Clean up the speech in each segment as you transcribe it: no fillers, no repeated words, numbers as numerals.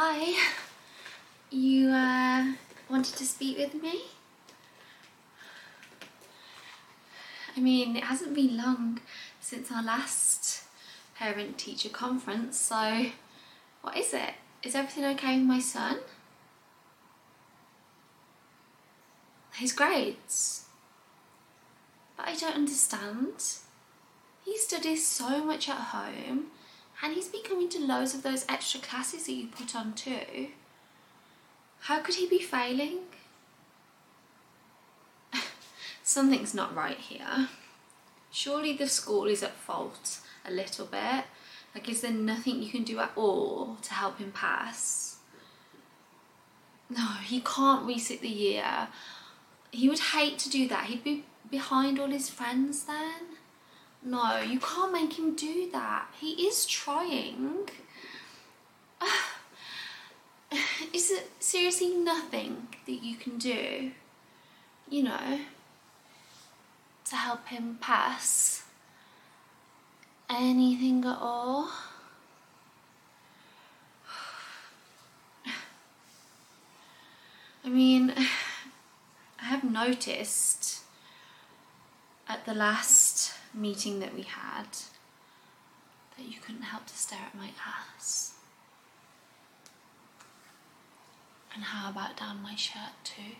Hi, you wanted to speak with me? I mean, it hasn't been long since our last parent-teacher conference, so what is it? Is everything okay with my son? His grades? But I don't understand. He studies so much at home and he's been coming to loads of those extra classes that you put on too. How could he be failing? Something's not right here. Surely the school is at fault a little bit. Like, is there nothing you can do at all to help him pass? No, he can't resit the year. He would hate to do that. He'd be behind all his friends then. No, you can't make him do that. He is trying. Is there seriously nothing that you can do, you know, to help him pass? Anything at all? I mean, I have noticed at the last meeting that we had that you couldn't help to stare at my ass. And how about down my shirt too?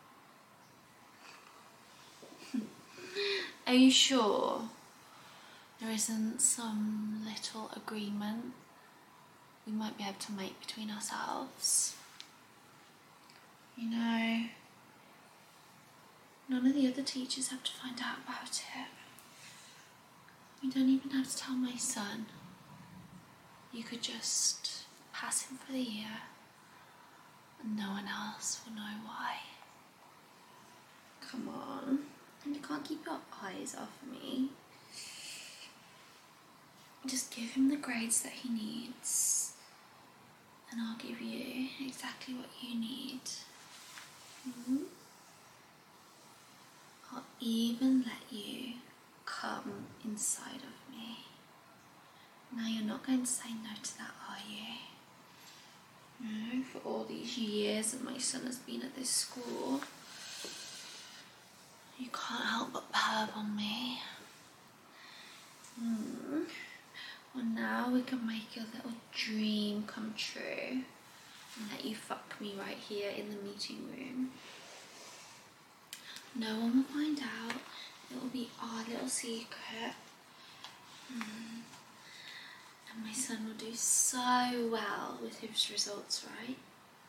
Are you sure there isn't some little agreement we might be able to make between ourselves? You know, none of the other teachers have to find out about it. You don't even have to tell my son. You could just pass him for the year and no one else will know why. Come on, you can't keep your eyes off me. Just give him the grades that he needs and I'll give you exactly what you need. I'll even let you come inside of me. Now you're not going to say no to that, are you? No, for all these years that my son has been at this school, you can't help but perv on me. Well, now we can make your little dream come true and let you fuck me right here in the meeting room. No one will find out. It will be our little secret. And my son will do so well with his results, right?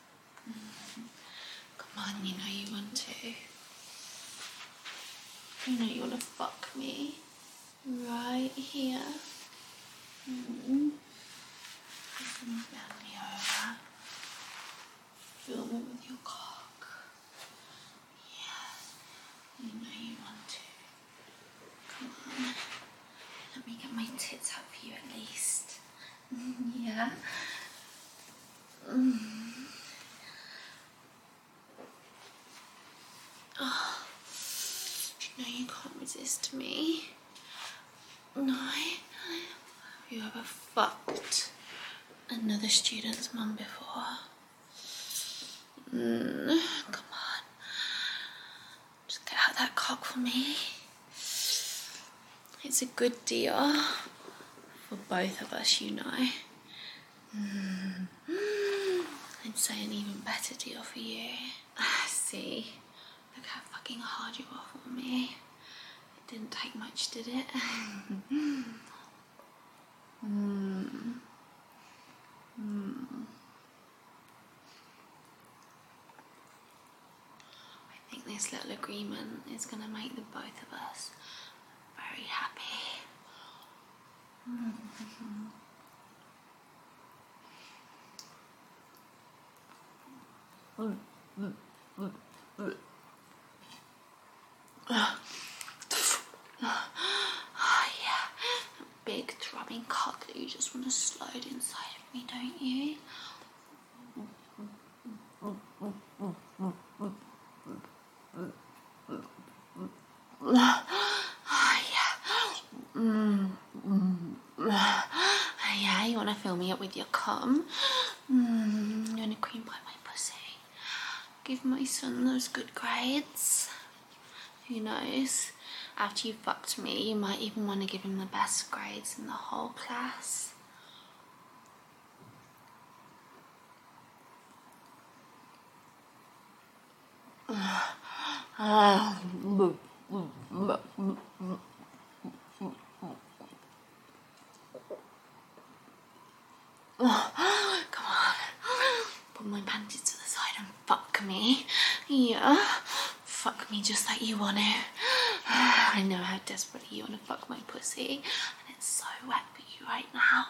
Come on, you know you want to. You know you want to fuck me. Right here. Just bend me over. Fill me with your cock. Yes. You know you want to. Come on. Let me get my tits out for you at least. Yeah. Oh, you know you can't resist me. No. Have you ever fucked another student's mum before? Come on. Just get out that cock for me. It's a good deal for both of us, you know. I'd say an even better deal for you. See, look how fucking hard you are for me. It didn't take much, did it? I think this little agreement is going to make the both of us very happy. Oh yeah, big throbbing cock that you just want to slide inside of me, don't you? Oh yeah. Yeah, you want to fill me up with your cum? my son those good grades. Who knows? After you fucked me, you might even want to give him the best grades in the whole class. Come on, put my panties to the side and fuck me. Yeah, fuck me just like you want to. I know how desperately you want to fuck my pussy, and it's so wet for you right now.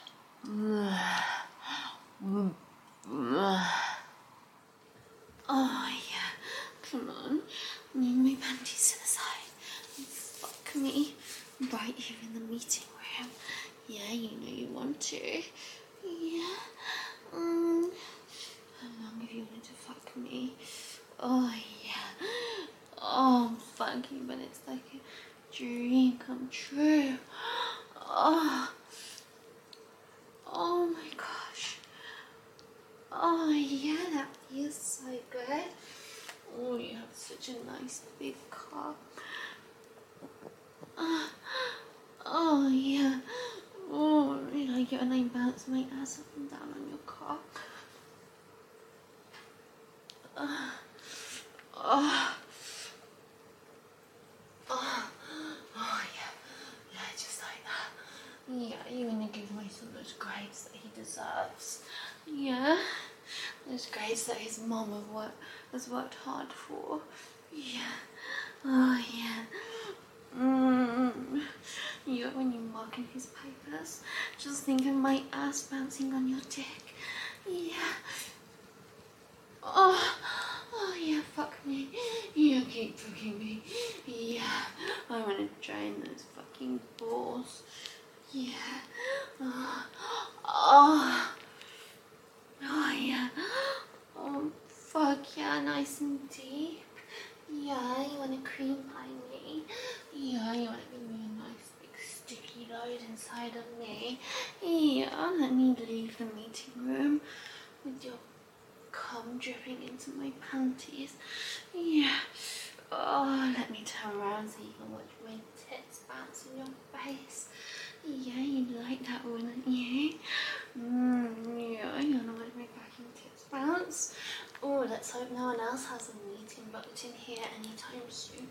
Oh yeah, come on, move my panties to the side and fuck me right here in the meeting room. Yeah, you know you want to. Yeah. How long have you wanted to fuck me? Oh yeah. Oh fuck you, but it's like a dream come true. Oh my gosh. Oh yeah, that feels so good. Oh, you have such a nice big cock. Oh yeah. Oh, you like it when I bounce my ass up and down on your cock? Yeah, just like that. Yeah, you're gonna give my son those grades that he deserves. Yeah, those grades that his mom has worked hard for. Yeah. Oh yeah. Yeah, when you're marking his papers, just think of my ass bouncing on your dick. Yeah. Oh yeah, fuck me. Yeah, keep fucking me. Yeah, I want to drain those fucking balls. Yeah. Oh yeah. Oh fuck yeah, nice and deep. Yeah, you want to cream pie me? Yeah, you want to give me a nice big sticky load inside of me? Yeah, let me leave the meeting room with your cum dripping into my panties. Yeah. Oh, let me turn around so you can watch my tits bounce in your face. Yeah, you like that, wouldn't you? Yeah, you wanna watch my fucking tits bounce? Oh, let's hope no one else has a meeting booked in here anytime soon.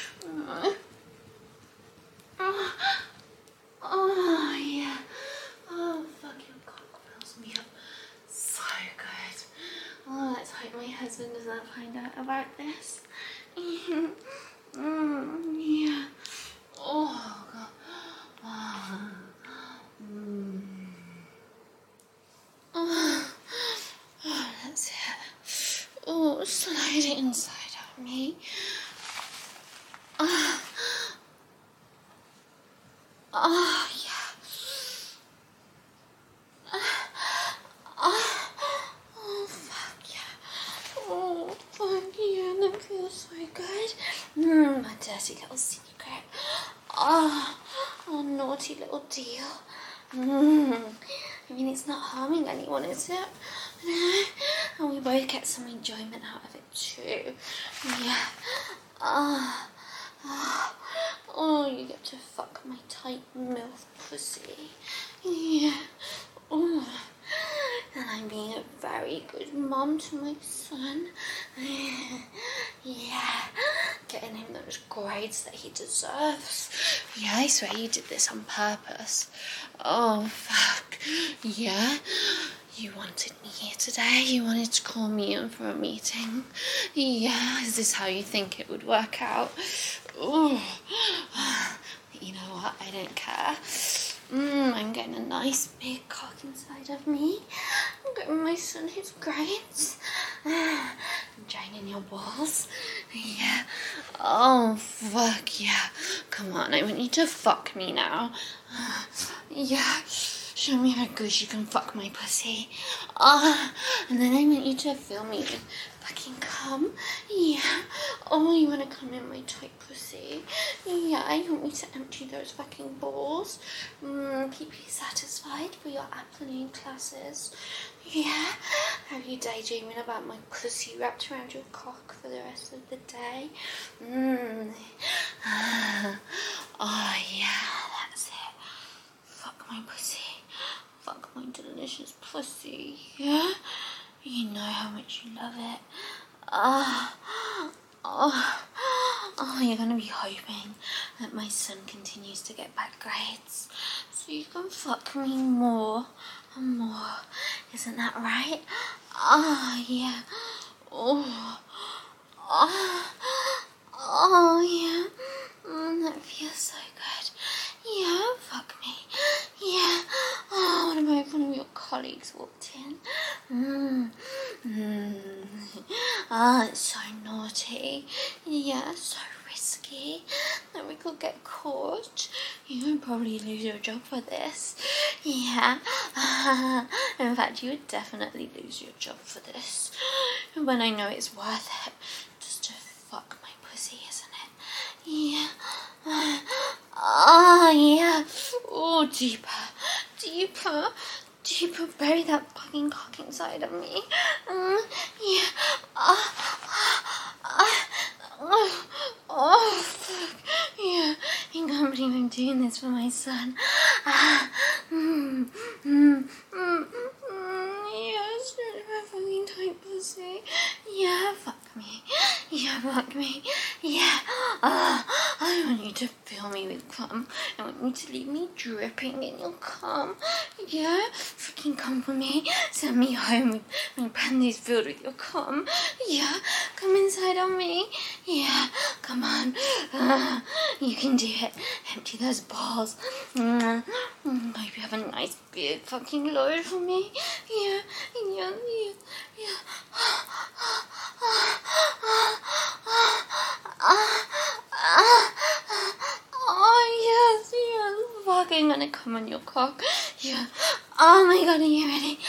Oh yeah. Oh fuck, your cock fills me up so good. Oh, let's hope my husband doesn't find out about this. Yeah. Oh god. Oh, that's it. Oh, slide it inside of me. Oh yeah. Oh fuck yeah. Oh fuck yeah, that feels so good. My dirty little secret. Oh, naughty little deal. I mean, it's not harming anyone, is it? No. And we both get some enjoyment out of it too. Yeah. Oh, you get to fuck my tight MILF pussy. Yeah. Oh. And I'm being a very good mom to my son. Yeah. Getting him those grades that he deserves. Yeah, I swear you did this on purpose. Oh, fuck. Yeah? You wanted me here today. You wanted to call me in for a meeting. Yeah, is this how you think it would work out? Ooh. You know what? I don't care. I'm getting a nice big cock inside of me. I'm getting my son his grades. I'm draining your balls. Yeah. Oh, fuck yeah. Come on, I want you to fuck me now. Yeah. Show me how good you can fuck my pussy. Ah, and then I want you to fill me with fucking cum. Yeah. Oh, you want to come in my tight pussy? Yeah, you want me to empty those fucking balls? Keep you satisfied for your afternoon classes. Yeah. Have you daydreaming about my pussy wrapped around your cock for the rest of the day? Oh, yeah, that's it. Fuck my pussy. Fuck my delicious pussy. Yeah? You know how much you love it. You're gonna be hoping that my son continues to get bad grades so you can fuck me more and more. Isn't that right? Yeah. Yeah. That feels so good. Yeah, fuck me. Yeah. What about if one of your colleagues walked in? It's so naughty. Yeah, so risky that we could get caught. You would probably lose your job for this. Yeah. In fact, you would definitely lose your job for this. When I know it's worth it just to fuck my pussy, isn't it? Yeah. Yeah. Oh, deeper. Bury that fucking cock inside of me. Yeah. Fuck. Yeah. I can't believe I'm doing this for my son. Yes, my fucking tight pussy. Yeah, fuck me. Yeah, fuck me. Yeah. I want you to fill me with cum. I want you to leave me dripping in your cum. Yeah, freaking come for me. Send me home with my panties filled with your cum. Yeah, come inside on me. Yeah, come on. You can do it. Empty those balls. Hope you have a nice big fucking load for me. Yeah. Yes, fucking gonna come on your cock. Yeah. Oh my god, are you ready?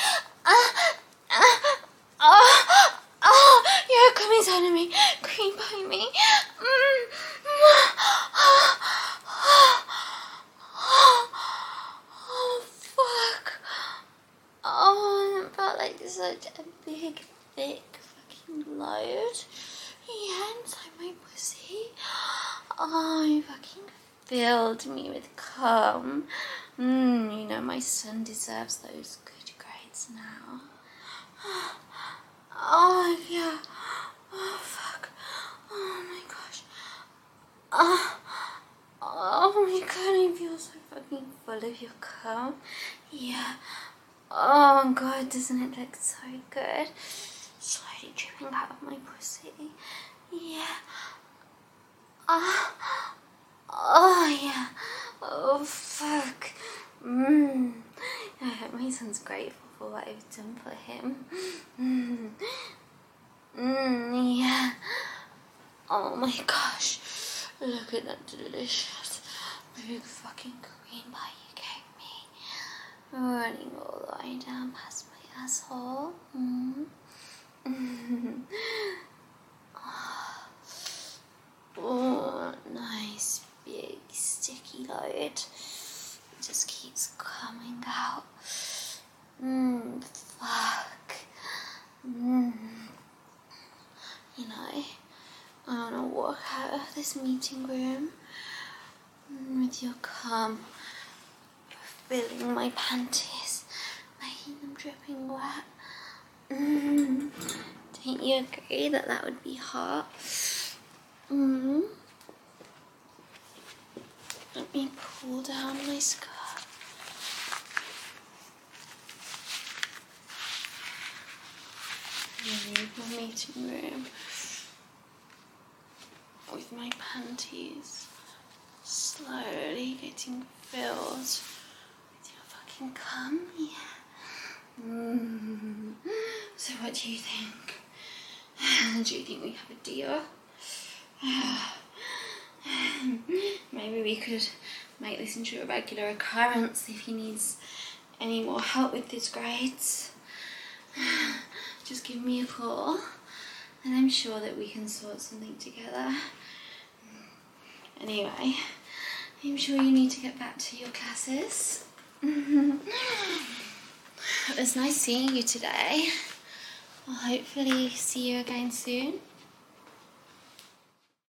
Yeah, come inside of me. Cream pie me. Oh, fuck. Oh, it felt like such a big, thick fucking load. Yeah, inside my pussy. Oh, you fucking filled me with cum. You know, my son deserves those good grades now. Oh, yeah. Oh, fuck. Oh, my gosh. Oh, my god, I feel so fucking full of your cum. Yeah. Oh, God, doesn't it look so good? Slowly dripping out of my pussy. Yeah. Oh, yeah. Oh, fuck. I hope my son's grateful for what I've done for him. Yeah. Oh my gosh. Look at that delicious big fucking green pie you gave me. Running all the way down past my asshole. Oh, nice big sticky load. It just keeps coming out. Fuck. You know, I want to walk out of this meeting room with your cum filling my panties, making them dripping wet. Don't you agree that that would be hot? Let me pull down my skirt. Leave my meeting room with my panties slowly getting filled with your fucking cum. Yeah. So what do you think? Do you think we have a deal? Maybe we could make this into a regular occurrence if he needs any more help with these grades, just give me a call and I'm sure that we can sort something together. Anyway, I'm sure you need to get back to your classes. It was nice seeing you today. I'll hopefully see you again soon.